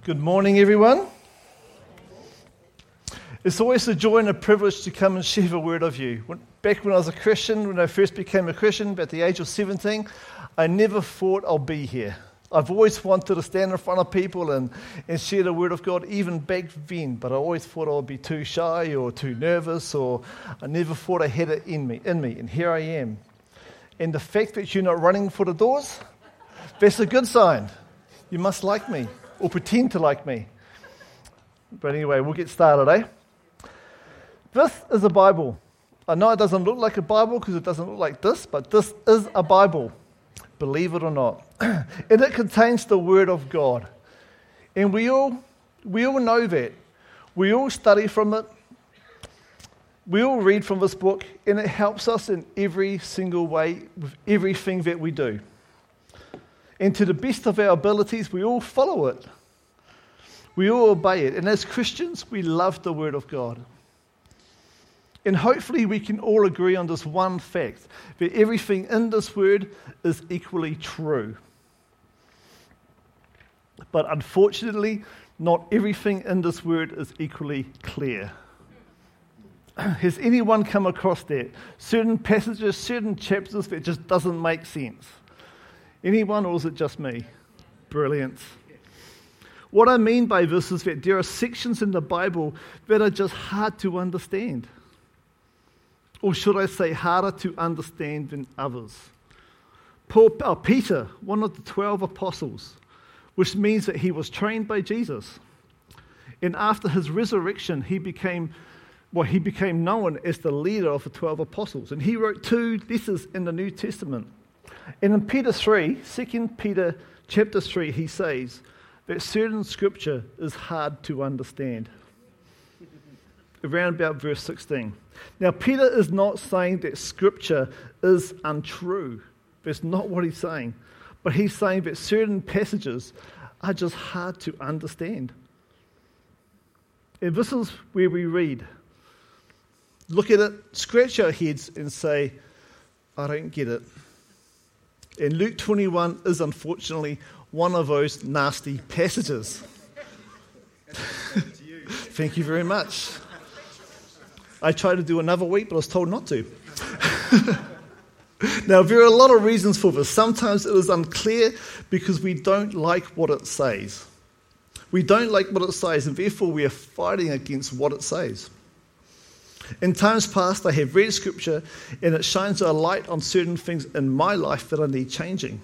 Good morning, everyone. It's always a joy and a privilege to come and share the word of you. Back when I was a Christian, when I first became a Christian, at the age of 17, I never thought I'll be here. I've always wanted to stand in front of people and share the word of God, even back then, but I always thought I would be too shy or too nervous, or I never thought I had it in me, and here I am. And the fact that you're not running for the doors, that's a good sign. You must like me, or pretend to like me. But anyway, we'll get started, eh? This is a Bible. I know it doesn't look like a Bible because it doesn't look like this, but this is a Bible, believe it or not. And it contains the Word of God. And we all know that. We all study from it. We all read from this book, and it helps us in every single way with everything that we do. And to the best of our abilities, we all follow it. We all obey it. And as Christians, we love the Word of God. And hopefully we can all agree on this one fact, that everything in this Word is equally true. But unfortunately, not everything in this Word is equally clear. Has anyone come across that? Certain passages, certain chapters that just doesn't make sense. Anyone, or is it just me? Brilliant. What I mean by this is that there are sections in the Bible that are just hard to understand. Or should I say harder to understand than others. Peter, one of the 12 apostles, which means that he was trained by Jesus. And after his resurrection, he became known as the leader of the 12 apostles. And he wrote 2 letters in the New Testament. And in Peter 3, 2 Peter chapter 3, he says that certain scripture is hard to understand. Around about verse 16. Now, Peter is not saying that scripture is untrue. That's not what he's saying. But he's saying that certain passages are just hard to understand. And this is where we read. Look at it, scratch our heads and say, I don't get it. And Luke 21 is unfortunately one of those nasty passages. Thank you very much. I tried to do another week, but I was told not to. Now, there are a lot of reasons for this. Sometimes it is unclear because we don't like what it says. We don't like what it says, and therefore we are fighting against what it says. In times past, I have read Scripture, and it shines a light on certain things in my life that I need changing.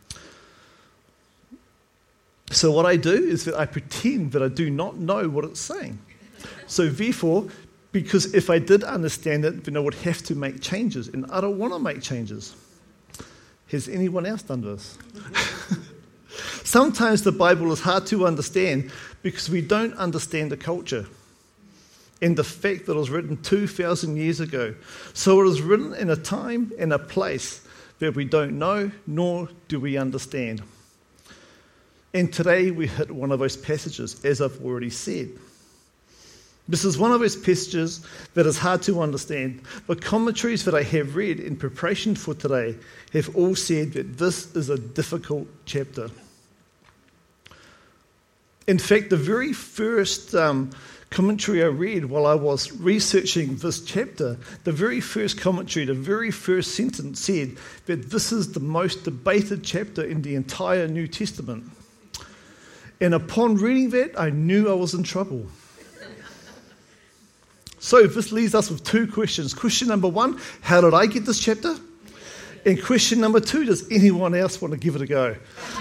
So what I do is that I pretend that I do not know what it's saying. So therefore, because if I did understand it, then I would have to make changes, and I don't want to make changes. Has anyone else done this? Sometimes the Bible is hard to understand because we don't understand the culture and the fact that it was written 2,000 years ago. So it is written in a time and a place that we don't know, nor do we understand. And today we hit one of those passages, as I've already said. This is one of those passages that is hard to understand. But commentaries that I have read in preparation for today have all said that this is a difficult chapter. In fact, the very first commentary I read while I was researching this chapter, the very first commentary, the very first sentence said that this is the most debated chapter in the entire New Testament. And upon reading that, I knew I was in trouble. So this leaves us with 2 questions. Question number 1, how did I get this chapter? And question number 2, does anyone else want to give it a go?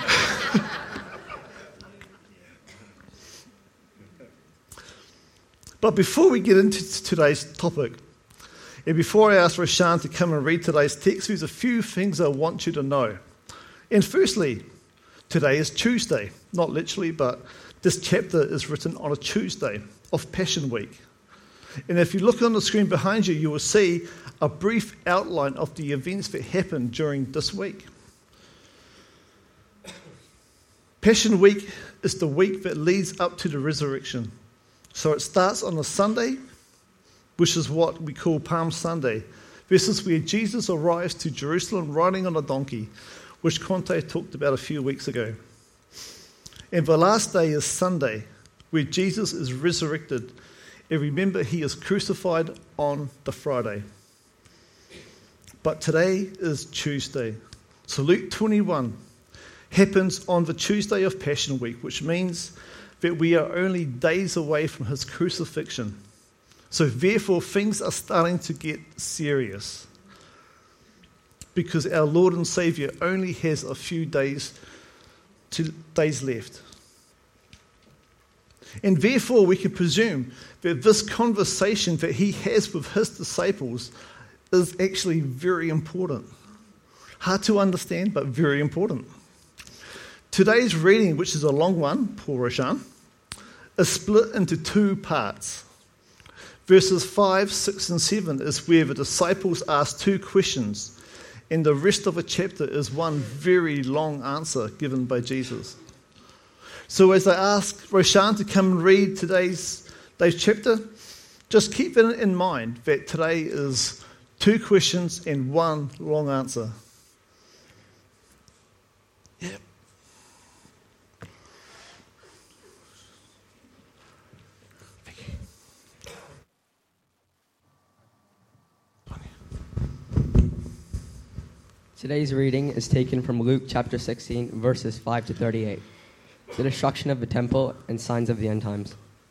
But before we get into today's topic, and before I ask Roshan to come and read today's text, there's a few things I want you to know. And firstly, today is Tuesday. Not literally, but this chapter is written on a Tuesday of Passion Week. And if you look on the screen behind you, you will see a brief outline of the events that happened during this week. Passion Week is the week that leads up to the resurrection. So it starts on a Sunday, which is what we call Palm Sunday. This is where Jesus arrives to Jerusalem riding on a donkey, which Conte talked about a few weeks ago. And the last day is Sunday, where Jesus is resurrected. And remember, he is crucified on the Friday. But today is Tuesday. So Luke 21 happens on the Tuesday of Passion Week, which means that we are only days away from his crucifixion. So therefore, things are starting to get serious, because our Lord and Saviour only has a few days left. And therefore, we can presume that this conversation that he has with his disciples is actually very important. Hard to understand, but very important. Today's reading, which is a long one, Paul Roshan, is split into two parts. Verses 5, 6, and 7 is where the disciples ask two questions, and the rest of the chapter is one very long answer given by Jesus. So as I ask Roshan to come and read today's chapter, just keep it in mind that today is two questions and one long answer. Yeah. Today's reading is taken from Luke chapter 16, verses 5 to 38. The destruction of the temple and signs of the end times.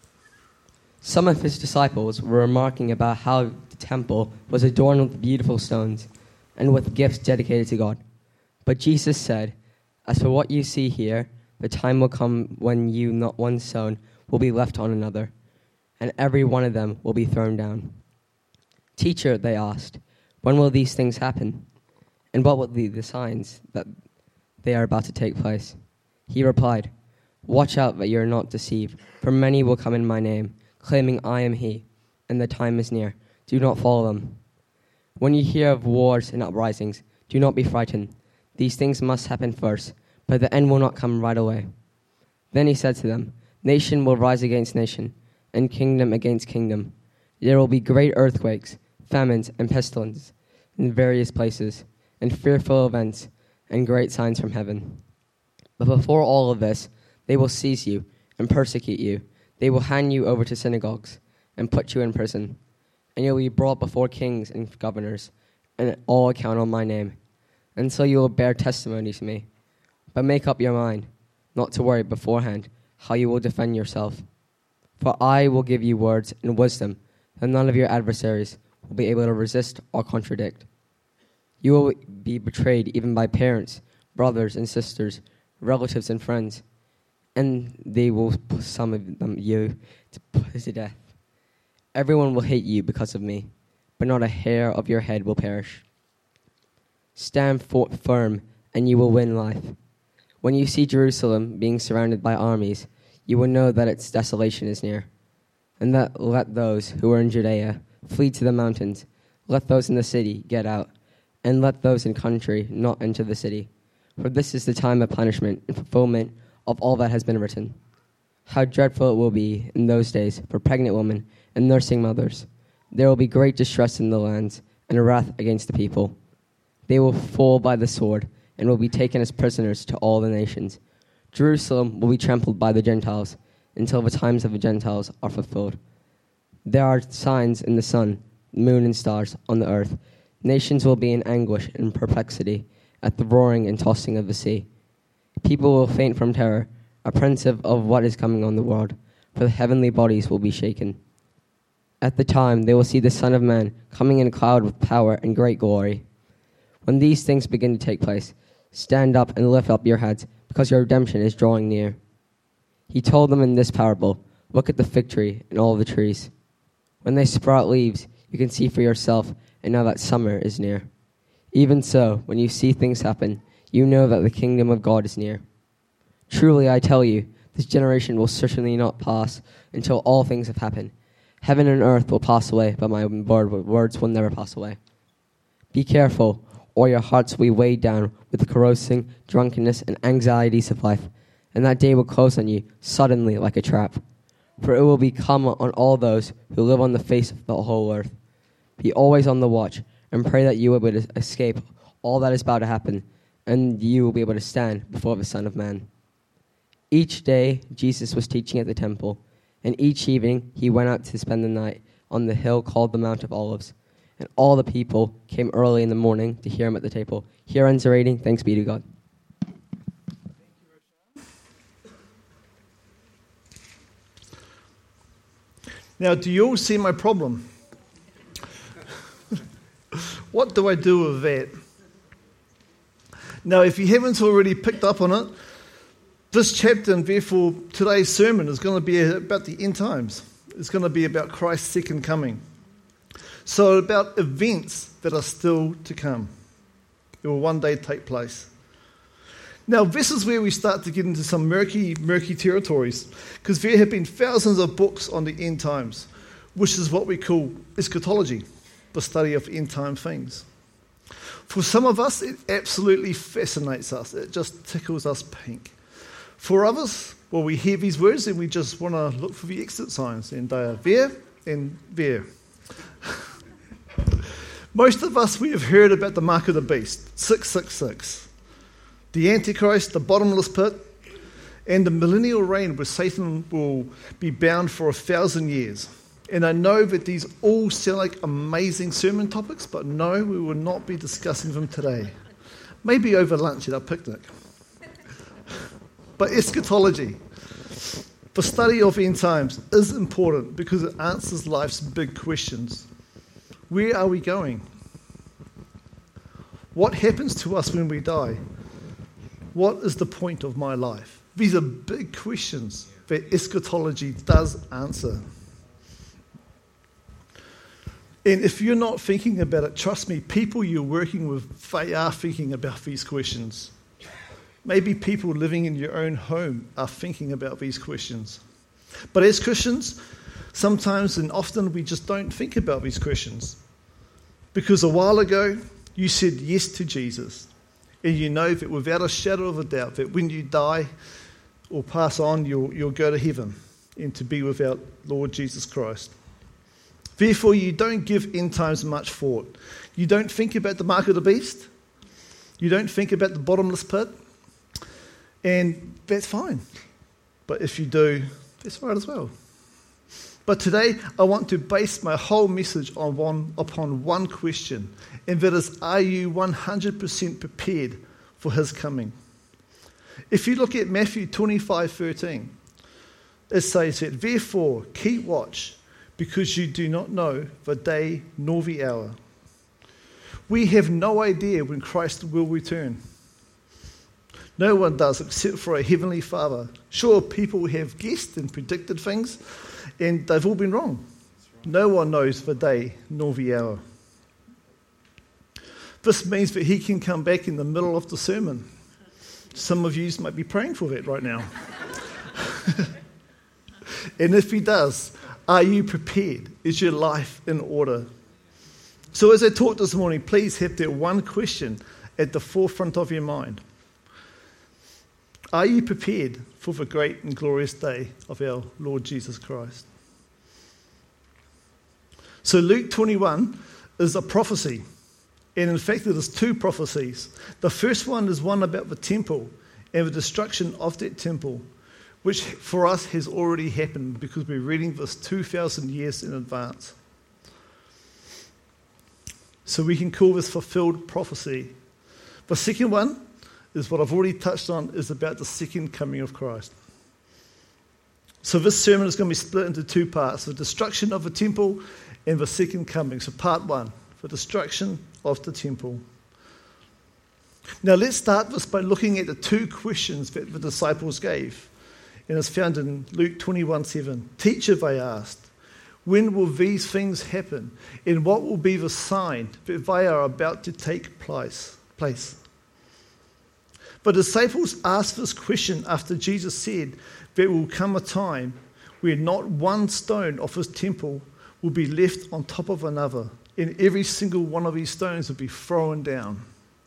Some of his disciples were remarking about how the temple was adorned with beautiful stones and with gifts dedicated to God. But Jesus said, "As for what you see here, the time will come when not one stone will be left on another, and every one of them will be thrown down." "Teacher," they asked, "when will these things happen? And what will be the signs that they are about to take place?" He replied, "Watch out that you are not deceived, for many will come in my name, claiming I am he, and the time is near. Do not follow them. When you hear of wars and uprisings, do not be frightened. These things must happen first, but the end will not come right away." Then he said to them, "Nation will rise against nation, and kingdom against kingdom. There will be great earthquakes, famines, and pestilence in various places, and fearful events, and great signs from heaven. But before all of this, they will seize you and persecute you. They will hand you over to synagogues and put you in prison. And you will be brought before kings and governors, and all account on my name. And so you will bear testimony to me. But make up your mind, not to worry beforehand how you will defend yourself. For I will give you words and wisdom that none of your adversaries will be able to resist or contradict. You will be betrayed even by parents, brothers and sisters, relatives and friends, and they will put some of you to put to death. Everyone will hate you because of me, but not a hair of your head will perish. Stand firm, and you will win life. When you see Jerusalem being surrounded by armies, you will know that its desolation is near. And that let those who are in Judea flee to the mountains. Let those in the city get out, and let those in country not enter the city. For this is the time of punishment and fulfillment of all that has been written. How dreadful it will be in those days for pregnant women and nursing mothers. There will be great distress in the lands and a wrath against the people. They will fall by the sword and will be taken as prisoners to all the nations. Jerusalem will be trampled by the Gentiles until the times of the Gentiles are fulfilled. There are signs in the sun, moon, and stars on the earth. Nations will be in anguish and perplexity at the roaring and tossing of the sea. People will faint from terror, apprehensive of what is coming on the world, for the heavenly bodies will be shaken. At the time they will see the Son of Man coming in a cloud with power and great glory. When these things begin to take place, stand up and lift up your heads, because your redemption is drawing near. He told them in this parable, "Look at the fig tree and all the trees. When they sprout leaves, you can see for yourself and know that summer is near. Even so, when you see things happen, you know that the kingdom of God is near. Truly, I tell you, this generation will certainly not pass until all things have happened. Heaven and earth will pass away, but my words will never pass away. Be careful, or your hearts will be weighed down with the carousing, drunkenness, and anxieties of life, and that day will close on you suddenly like a trap. For it will come on all those who live on the face of the whole earth. Be always on the watch, and pray that you will be able to escape all that is about to happen, and you will be able to stand before the Son of Man. Each day, Jesus was teaching at the temple, and each evening he went out to spend the night on the hill called the Mount of Olives. And all the people came early in the morning to hear him at the table. Here ends the reading. Thanks be to God. Now, do you all see my problem? What do I do with that? Now, if you haven't already picked up on it, this chapter and therefore today's sermon is going to be about the end times. It's going to be about Christ's second coming. So about events that are still to come. It will one day take place. Now, this is where we start to get into some murky territories, because there have been thousands of books on the end times, which is what we call eschatology, the study of end time things. For some of us, it absolutely fascinates us. It just tickles us pink. For others, well, we hear these words and we just want to look for the exit signs, and they are there and there. Most of us, we have heard about the mark of the beast, 666. The Antichrist, the bottomless pit, and the millennial reign where Satan will be bound for 1,000 years. And I know that these all sound like amazing sermon topics, but no, we will not be discussing them today. Maybe over lunch at our picnic. But eschatology, the study of end times, is important because it answers life's big questions. Where are we going? What happens to us when we die? What is the point of my life? These are big questions that eschatology does answer. And if you're not thinking about it, trust me, people you're working with, they are thinking about these questions. Maybe people living in your own home are thinking about these questions. But as Christians, sometimes and often we just don't think about these questions. Because a while ago, you said yes to Jesus. And you know that without a shadow of a doubt that when you die or pass on, you'll go to heaven and to be with our Lord Jesus Christ. Therefore, you don't give end times much thought. You don't think about the mark of the beast. You don't think about the bottomless pit. And that's fine. But if you do, that's right as well. But today, I want to base my whole message upon one question, and that is, are you 100% prepared for his coming? If you look at Matthew 25:13, it says that, therefore, keep watch, because you do not know the day nor the hour. We have no idea when Christ will return. No one does except for a heavenly Father. Sure, people have guessed and predicted things, and they've all been wrong. No one knows the day nor the hour. This means that he can come back in the middle of the sermon. Some of you might be praying for that right now. And if he does, are you prepared? Is your life in order? So as I talked this morning, please have that one question at the forefront of your mind. Are you prepared for the great and glorious day of our Lord Jesus Christ? So Luke 21 is a prophecy. And in fact, it is two prophecies. The first one is one about the temple and the destruction of that temple, which for us has already happened because we're reading this 2,000 years in advance. So we can call this fulfilled prophecy. The second one is what I've already touched on, is about the second coming of Christ. So this sermon is going to be split into two parts, the destruction of the temple and the second coming. So part one, the destruction of the temple. Now let's start this by looking at the two questions that the disciples gave. And it's found in Luke 21:7. Teacher, they asked, when will these things happen? And what will be the sign that they are about to take place? The disciples asked this question after Jesus said there will come a time where not one stone of his temple will be left on top of another, and every single one of these stones will be thrown down.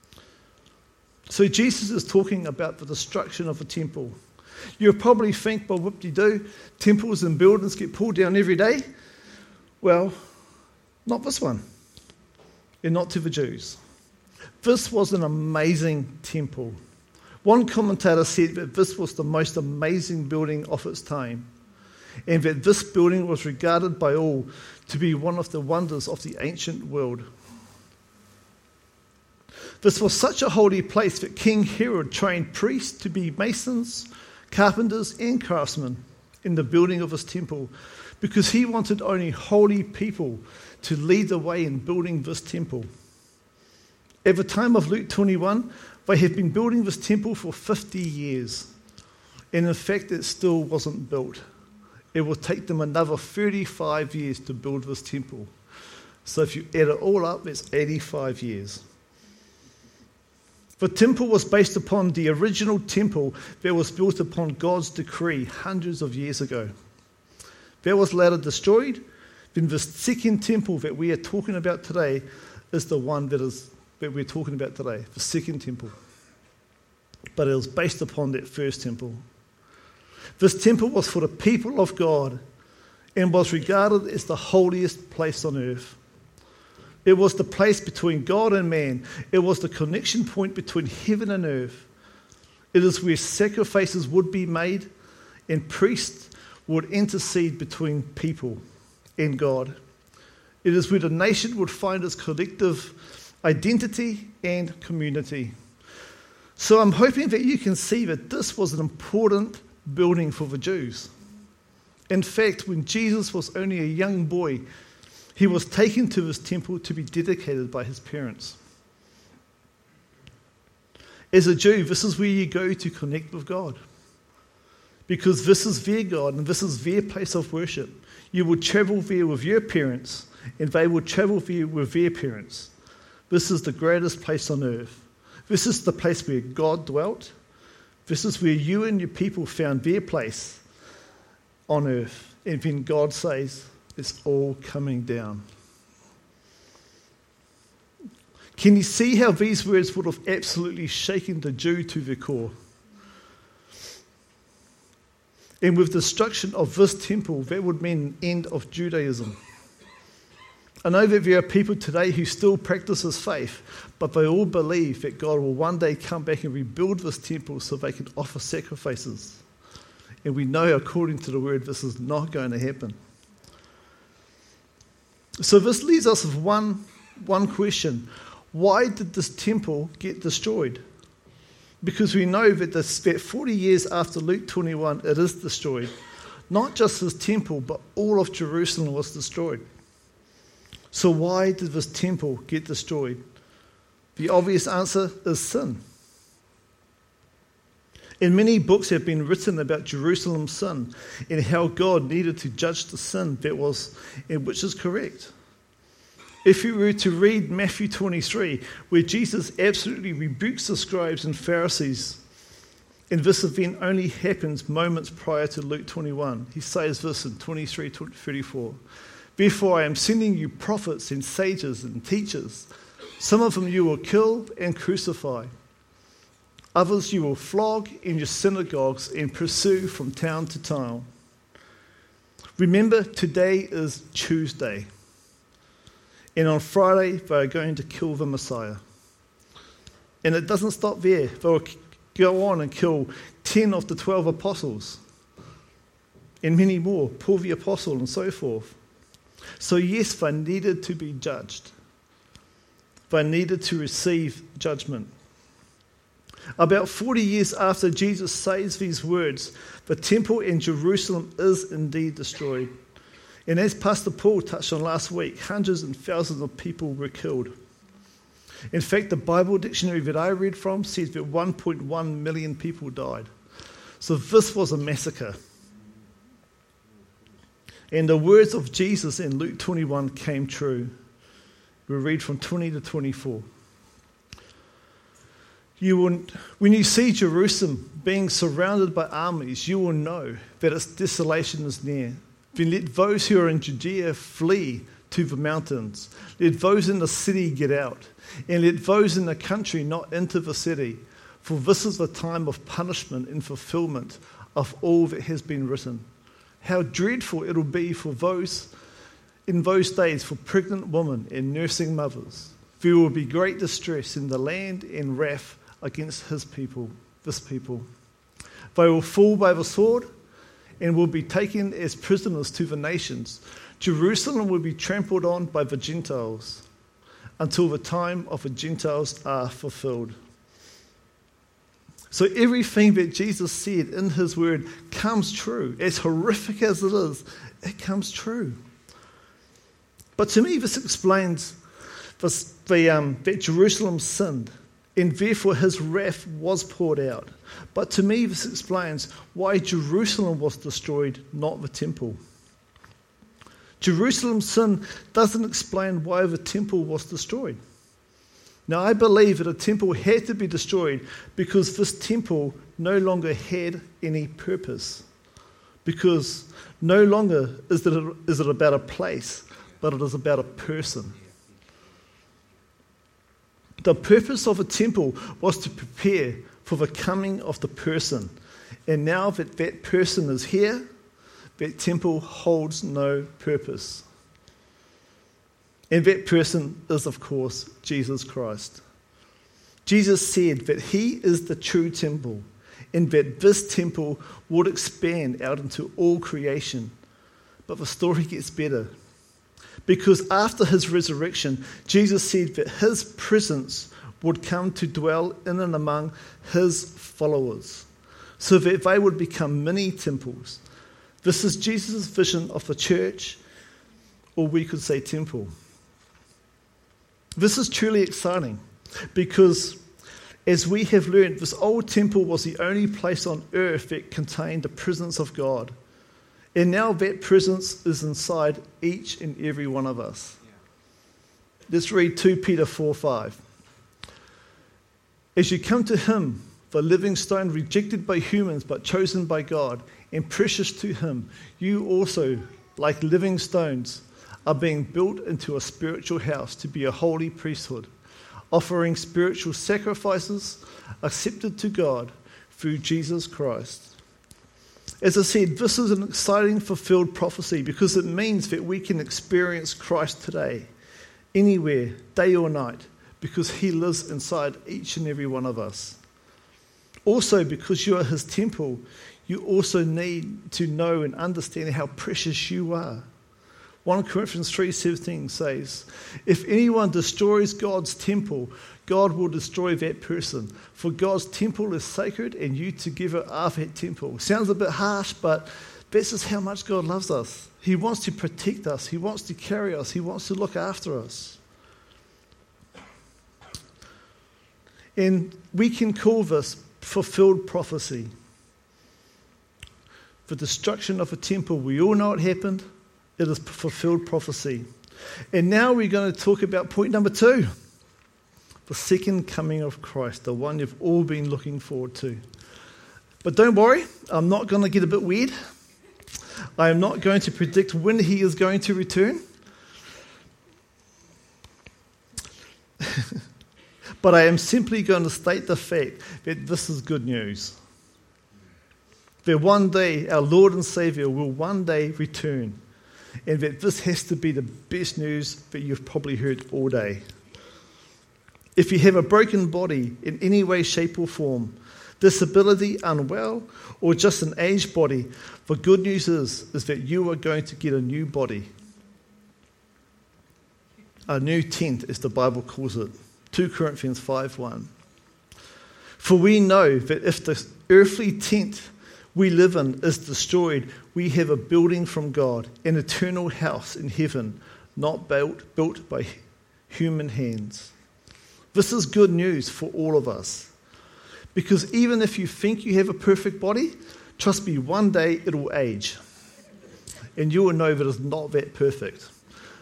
So Jesus is talking about the destruction of the temple. You'll probably think, well, whoop-de-doo, temples and buildings get pulled down every day. Well, not this one, and not to the Jews. This was an amazing temple, One commentator said that this was the most amazing building of its time, and that this building was regarded by all to be one of the wonders of the ancient world. This was such a holy place that King Herod trained priests to be masons, carpenters, and craftsmen in the building of his temple, because he wanted only holy people to lead the way in building this temple. At the time of Luke 21, they had been building this temple for 50 years, and in fact it still wasn't built. It will take them another 35 years to build this temple. So if you add it all up, it's 85 years. The temple was based upon the original temple that was built upon God's decree hundreds of years ago. That was later destroyed. Then the second temple that we are talking about today is the one that we're talking about today, the second temple. But it was based upon that first temple. This temple was for the people of God and was regarded as the holiest place on earth. It was the place between God and man. It was the connection point between heaven and earth. It is where sacrifices would be made and priests would intercede between people and God. It is where the nation would find its collective identity and community. So I'm hoping that you can see that this was an important building for the Jews. In fact, when Jesus was only a young boy, he was taken to this temple to be dedicated by his parents. As a Jew, this is where you go to connect with God, because this is their God and this is their place of worship. You will travel there with your parents, and they will travel there with their parents. This is the greatest place on earth. This is the place where God dwelt. This is where you and your people found their place on earth. And then God says, it's all coming down. Can you see how these words would have absolutely shaken the Jew to the core? And with destruction of this temple, that would mean the end of Judaism. I know that there are people today who still practice this faith, but they all believe that God will one day come back and rebuild this temple so they can offer sacrifices. And we know, according to the word, this is not going to happen. So this leaves us with one question. Why did this temple get destroyed? Because we know that 40 years after Luke 21, it is destroyed. Not just this temple, but all of Jerusalem was destroyed. So why did this temple get destroyed? The obvious answer is sin. And many books have been written about Jerusalem's sin and how God needed to judge the sin which is correct. If you were to read Matthew 23, where Jesus absolutely rebukes the scribes and Pharisees, and this event only happens moments prior to Luke 21, he says this in 23:34. Therefore I am sending you prophets and sages and teachers. Some of them you will kill and crucify. Others you will flog in your synagogues and pursue from town to town. Remember, today is Tuesday. And on Friday, they are going to kill the Messiah. And it doesn't stop there. They'll go on and kill 10 of the 12 apostles. And many more, Paul the apostle and so forth. So yes, they needed to be judged. They needed to receive judgment. About 40 years after Jesus says these words, the temple in Jerusalem is indeed destroyed. And as Pastor Paul touched on last week, hundreds and thousands of people were killed. In fact, the Bible dictionary that I read from says that 1.1 million people died. So this was a massacre. And the words of Jesus in Luke 21 came true. We read from 20 to 24. When you see Jerusalem being surrounded by armies, you will know that its desolation is near. Then let those who are in Judea flee to the mountains. Let those in the city get out. And let those in the country not enter the city. For this is the time of punishment and fulfillment of all that has been written. How dreadful it will be for those in those days for pregnant women and nursing mothers. There will be great distress in the land and wrath against his people. this people. They will fall by the sword and will be taken as prisoners to the nations. Jerusalem will be trampled on by the Gentiles until the time of the Gentiles are fulfilled. So everything that Jesus said in his word comes true. As horrific as it is, it comes true. But to me, this explains that Jerusalem sinned, and therefore his wrath was poured out. But to me, this explains why Jerusalem was destroyed, not the temple. Jerusalem's sin doesn't explain why the temple was destroyed. Now, I believe that a temple had to be destroyed because this temple no longer had any purpose. Because no longer is it about a place, but it is about a person. The purpose of a temple was to prepare for the coming of the person. And now that that person is here, that temple holds no purpose. And that person is, of course, Jesus Christ. Jesus said that he is the true temple and that this temple would expand out into all creation. But the story gets better. Because after his resurrection, Jesus said that his presence would come to dwell in and among his followers, so that they would become mini temples. This is Jesus' vision of the church, or we could say temple. This is truly exciting because, as we have learned, this old temple was the only place on earth that contained the presence of God. And now that presence is inside each and every one of us. Let's read 2 Peter 4:5. As you come to him, the living stone rejected by humans but chosen by God and precious to him, you also, like living stones, are being built into a spiritual house to be a holy priesthood, offering spiritual sacrifices accepted to God through Jesus Christ. As I said, this is an exciting fulfilled prophecy because it means that we can experience Christ today, anywhere, day or night, because he lives inside each and every one of us. Also, because you are his temple, you also need to know and understand how precious you are. 1 Corinthians 3:17 says, if anyone destroys God's temple, God will destroy that person. For God's temple is sacred and you together are that temple. Sounds a bit harsh, but this is how much God loves us. He wants to protect us. He wants to carry us. He wants to look after us. And we can call this fulfilled prophecy. The destruction of a temple, we all know it happened. It is fulfilled prophecy. And now we're going to talk about point number 2. The second coming of Christ, the one you've all been looking forward to. But don't worry, I'm not going to get a bit weird. I am not going to predict when he is going to return. But I am simply going to state the fact that this is good news. That one day our Lord and Saviour will one day return. And that this has to be the best news that you've probably heard all day. If you have a broken body in any way, shape or form, disability, unwell, or just an aged body, the good news is that you are going to get a new body. A new tent, as the Bible calls it. 2 Corinthians 5:1. For we know that if the earthly tent we live in is destroyed, we have a building from God, an eternal house in heaven, not built by human hands. This is good news for all of us. Because even if you think you have a perfect body, trust me, one day it will age. And you will know that it's not that perfect.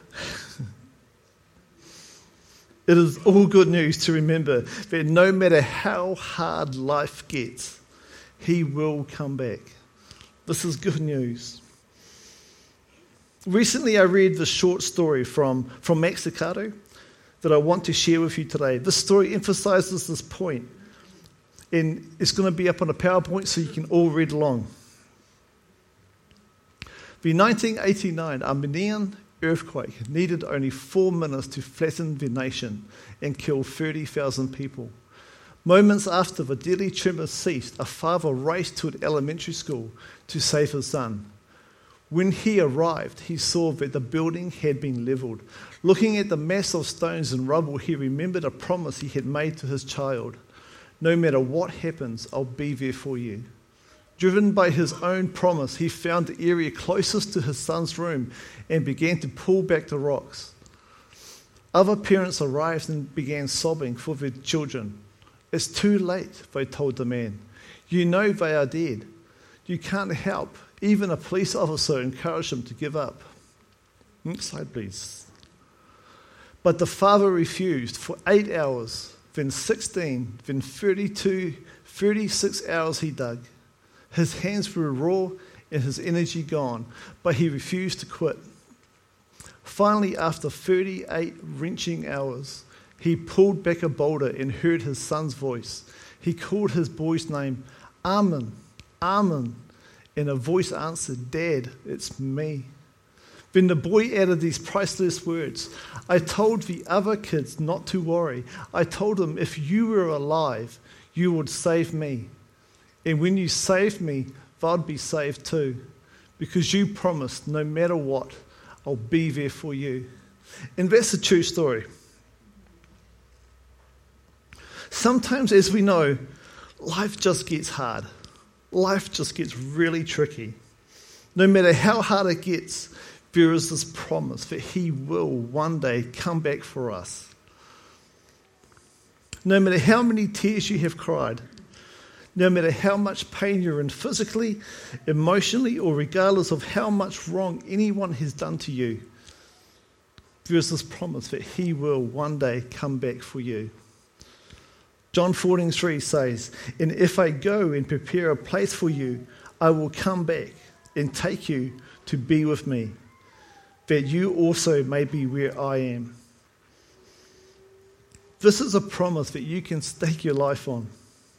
It is all good news to remember that no matter how hard life gets, he will come back. This is good news. Recently I read this short story from Max Lucado that I want to share with you today. This story emphasizes this point, and it's going to be up on a PowerPoint so you can all read along. The 1989 Armenian earthquake needed only 4 minutes to flatten the nation and kill 30,000 people. Moments after the deadly tremor ceased, a father raced to an elementary school to save his son. When he arrived, he saw that the building had been leveled. Looking at the mass of stones and rubble, he remembered a promise he had made to his child. No matter what happens, I'll be there for you. Driven by his own promise, he found the area closest to his son's room and began to pull back the rocks. Other parents arrived and began sobbing for their children. It's too late, they told the man. You know they are dead. You can't help. Even a police officer encouraged him to give up. Next slide, please. But the father refused for 8 hours, then 16, then 32, 36 hours he dug. His hands were raw and his energy gone, but he refused to quit. Finally, after 38 wrenching hours, he pulled back a boulder and heard his son's voice. He called his boy's name, Armin, Armin, and a voice answered, Dad, it's me. Then the boy added these priceless words. I told the other kids not to worry. I told them if you were alive, you would save me. And when you saved me, they'd be saved too. Because you promised no matter what, I'll be there for you. And that's a true story. Sometimes, as we know, life just gets hard. Life just gets really tricky. No matter how hard it gets, there is this promise that He will one day come back for us. No matter how many tears you have cried, no matter how much pain you're in physically, emotionally, or regardless of how much wrong anyone has done to you, there is this promise that He will one day come back for you. John 14:3 says, and if I go and prepare a place for you, I will come back and take you to be with me, that you also may be where I am. This is a promise that you can stake your life on,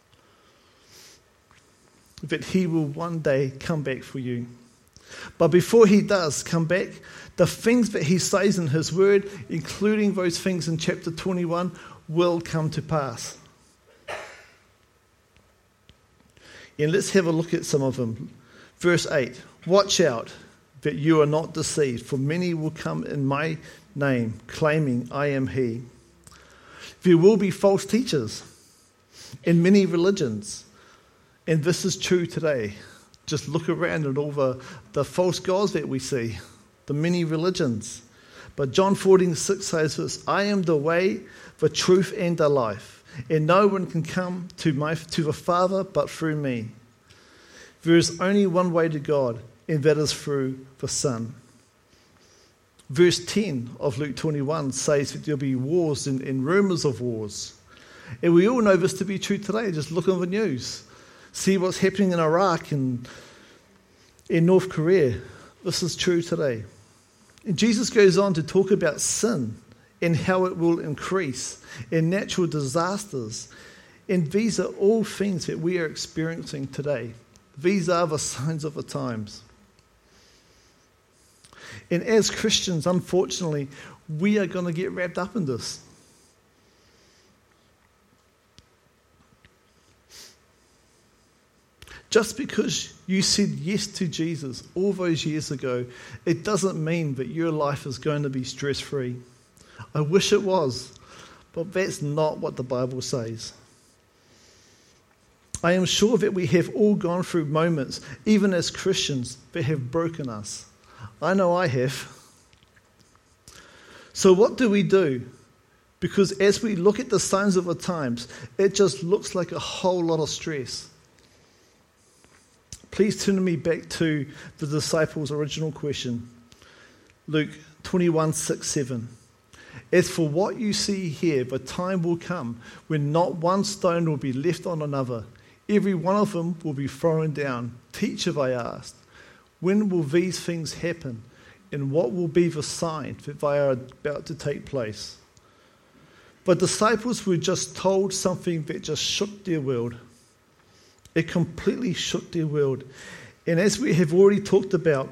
that He will one day come back for you. But before He does come back, the things that He says in His word, including those things in chapter 21, will come to pass. And let's have a look at some of them. Verse 8, watch out that you are not deceived, for many will come in my name, claiming I am He. There will be false teachers in many religions, and this is true today. Just look around at all the false gods that we see, the many religions. But John 14:6 says this, I am the way, the truth, and the life. And no one can come to the Father but through me. There is only one way to God, and that is through the Son. Verse 10 of Luke 21 says that there'll be wars and rumours of wars. And we all know this to be true today. Just look on the news. See what's happening in Iraq and in North Korea. This is true today. And Jesus goes on to talk about sin and how it will increase, and natural disasters. And these are all things that we are experiencing today. These are the signs of the times. And as Christians, unfortunately, we are going to get wrapped up in this. Just because you said yes to Jesus all those years ago, it doesn't mean that your life is going to be stress-free. I wish it was, but that's not what the Bible says. I am sure that we have all gone through moments, even as Christians, that have broken us. I know I have. So what do we do? Because as we look at the signs of the times, it just looks like a whole lot of stress. Please turn me back to the disciples' original question. Luke 21:6-7. As for what you see here, the time will come when not one stone will be left on another. Every one of them will be thrown down. Teacher, they asked, when will these things happen? And what will be the sign that they are about to take place? The disciples were just told something that just shook their world. It completely shook their world. And as we have already talked about,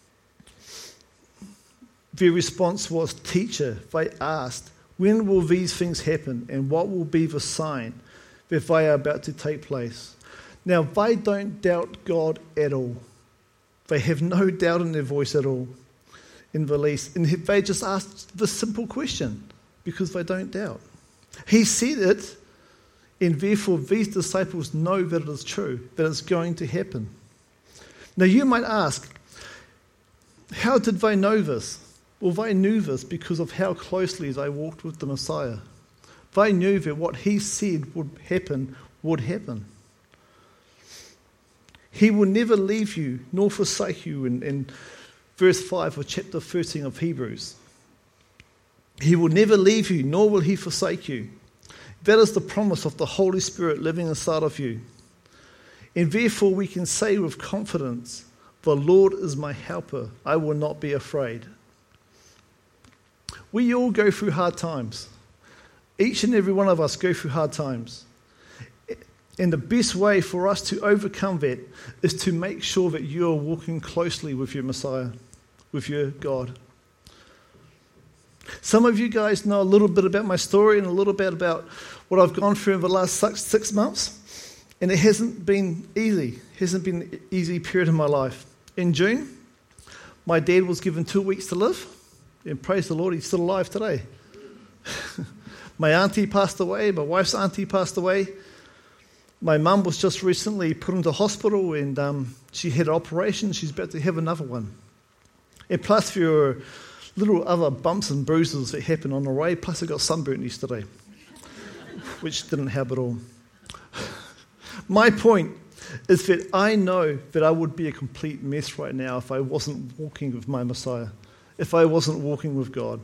their response was, Teacher, they asked, when will these things happen and what will be the sign that they are about to take place. Now, they don't doubt God at all. They have no doubt in their voice at all in release. And they just ask the simple question because they don't doubt. He said it, and therefore these disciples know that it is true, that it's going to happen. Now, you might ask, how did they know this? Well, they knew this because of how closely they walked with the Messiah. They knew that what he said would happen would happen. He will never leave you nor forsake you in verse 5 of chapter 13 of Hebrews. He will never leave you nor will he forsake you. That is the promise of the Holy Spirit living inside of you. And therefore we can say with confidence, the Lord is my helper. I will not be afraid. We all go through hard times. Each and every one of us go through hard times. And the best way for us to overcome that is to make sure that you are walking closely with your Messiah, with your God. Some of you guys know a little bit about my story and a little bit about what I've gone through over the last 6 months. And it hasn't been easy. It hasn't been an easy period in my life. In June, my dad was given 2 weeks to live. And praise the Lord, he's still alive today. My auntie passed away. My wife's auntie passed away. My mum was just recently put into hospital and she had an operation. She's about to have another one. And plus there were little other bumps and bruises that happened on the way. Plus I got sunburnt yesterday, which didn't help at all. My point is that I know that I would be a complete mess right now if I wasn't walking with my Messiah, if I wasn't walking with God.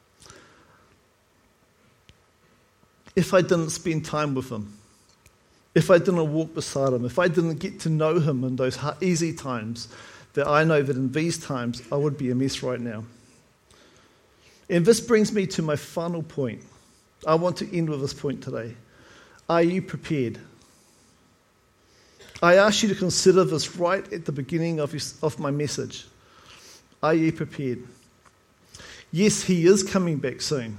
If I didn't spend time with him, if I didn't walk beside him, if I didn't get to know him in those easy times, that I know that in these times I would be a mess right now. And this brings me to my final point. I want to end with this point today. Are you prepared? I ask you to consider this right at the beginning of my message. Are you prepared? Yes, he is coming back soon.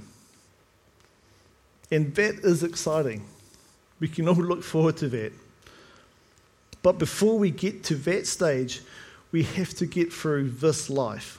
And that is exciting. We can all look forward to that. But before we get to that stage, we have to get through this life.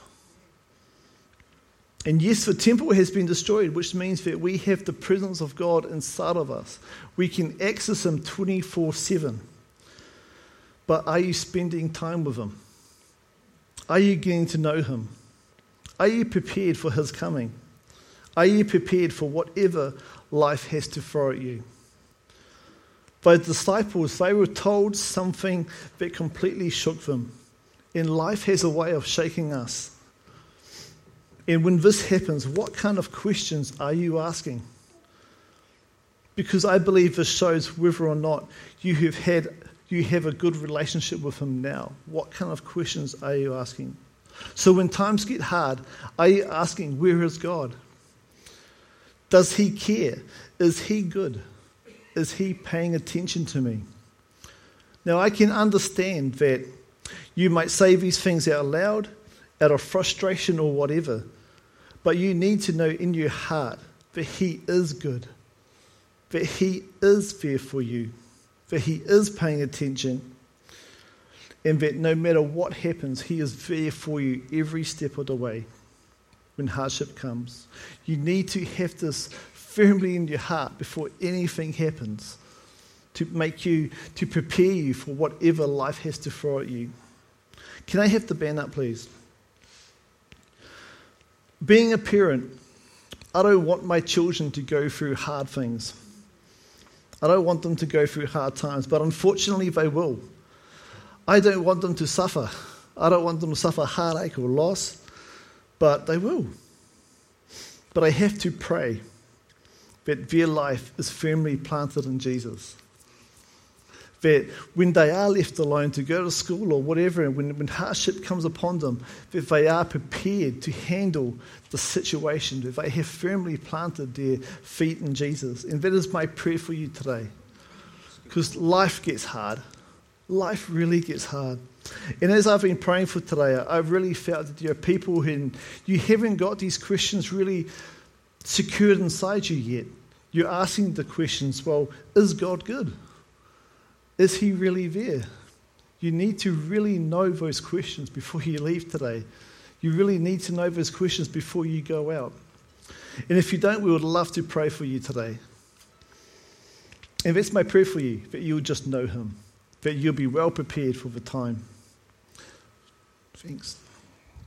And yes, the temple has been destroyed, which means that we have the presence of God inside of us. We can access him 24/7. But are you spending time with him? Are you getting to know him? Are you prepared for his coming? Are you prepared for whatever life has to throw at you? The disciples, they were told something that completely shook them. And life has a way of shaking us. And when this happens, what kind of questions are you asking? Because I believe this shows whether or not you have a good relationship with him now. What kind of questions are you asking? So when times get hard, are you asking, where is God? Does he care? Is he good? Is he paying attention to me? Now, I can understand that you might say these things out loud, out of frustration or whatever, but you need to know in your heart that he is good, that he is there for you, that he is paying attention, and that no matter what happens, he is there for you every step of the way when hardship comes. You need to have this firmly in your heart before anything happens to prepare you for whatever life has to throw at you. Can I have the band up, please? Being a parent, I don't want my children to go through hard things. I don't want them to go through hard times, but unfortunately they will. I don't want them to suffer. I don't want them to suffer heartache or loss, but they will. But I have to pray that their life is firmly planted in Jesus. That when they are left alone to go to school or whatever, and when hardship comes upon them, that they are prepared to handle the situation, that they have firmly planted their feet in Jesus. And that is my prayer for you today. Because life gets hard. Life really gets hard. And as I've been praying for today, I've really felt that there are people who you haven't got these questions really secured inside you yet. You're asking the questions, well, is God good? Is he really there? You need to really know those questions before you leave today. You really need to know those questions before you go out. And if you don't, we would love to pray for you today. And that's my prayer for you, that you'll just know him, that you'll be well prepared for the time. Thanks.